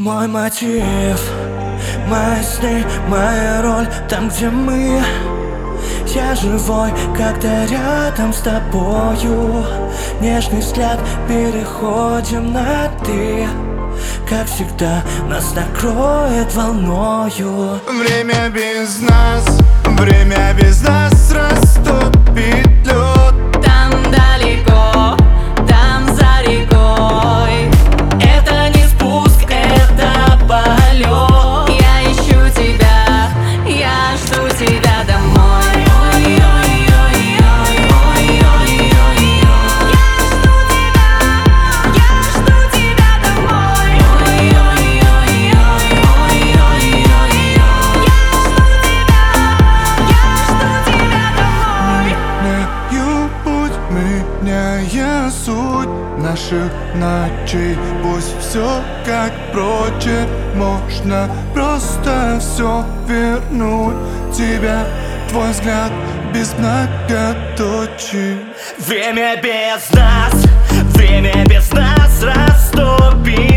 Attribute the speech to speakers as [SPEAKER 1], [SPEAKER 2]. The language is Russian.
[SPEAKER 1] Мой мотив, мои сны, моя роль там, где мы. Я живой, когда рядом с тобою. Нежный взгляд, переходим на ты. Как всегда, нас накроет волною.
[SPEAKER 2] Время без нас растопит лед.
[SPEAKER 3] Там далеко, там за рекой. Это не спуск, это полет. Я ищу тебя, я жду тебя домой.
[SPEAKER 2] Меняя суть наших ночей, пусть все как прочее, можно просто все вернуть тебя, твой взгляд без многоточий.
[SPEAKER 1] Время без нас растопит.